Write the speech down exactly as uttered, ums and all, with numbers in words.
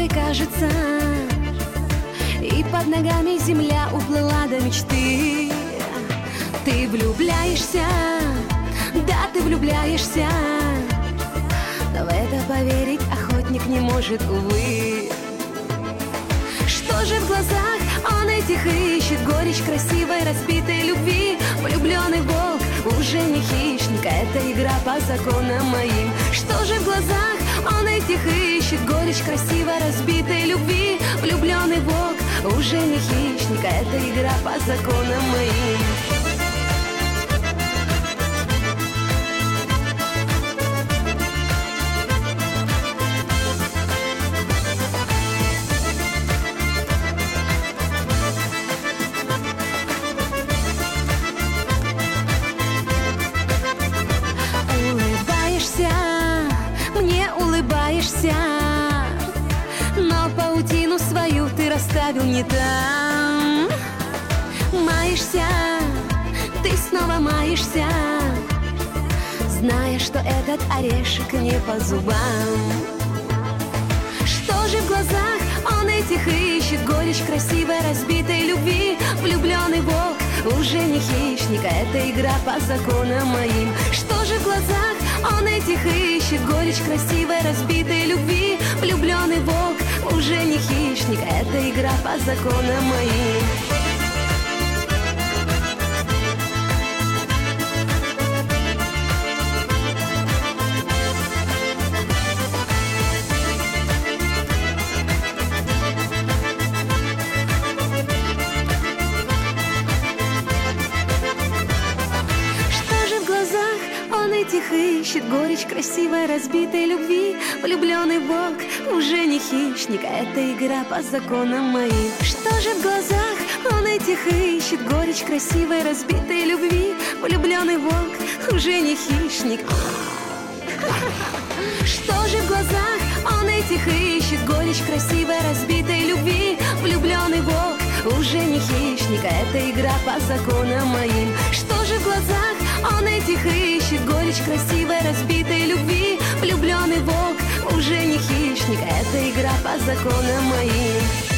легкой кажется, и под ногами земля уплыла до мечты. Ты влюбляешься, да, ты влюбляешься, но в это поверить охотник не может, увы. Что же в глазах он этих ищет? Горечь красивой разбитой любви. Влюбленный волк уже не хищник, это игра по законам моим. Что же в глазах он этих ищет? Горечь красивой разбитой любви. Влюбленный волк уже не хищник, это игра по законам моим. Мне улыбаешься, но паутину свою ты расставил не там. Маешься, ты снова маешься, зная, что этот орешек не по зубам. Что же в глазах он этих ищет? Горечь красивой разбитой любви. Влюбленный волк уже не хищник, это игра по законам моим. Что же в глазах он этих ищет? Горечь красивой разбитой любви. Влюбленный волк уже не хищник, это игра по законам моим. Он этих ищет, горечь красивой разбитой любви. Влюбленный волк уже не хищник, это игра по законам моим. Что же в глазах он этих ищет? Горечь красивой разбитой любви. Влюбленный волк уже не хищник. Что же в глазах он этих ищет? Горечь красивой разбитой любви. Влюбленный волк уже не хищник, это игра по законам моим. Что же в глазах он этих ищет? Горечь красивой разбитой любви. Влюбленный волк уже не хищник, это игра по законам моим.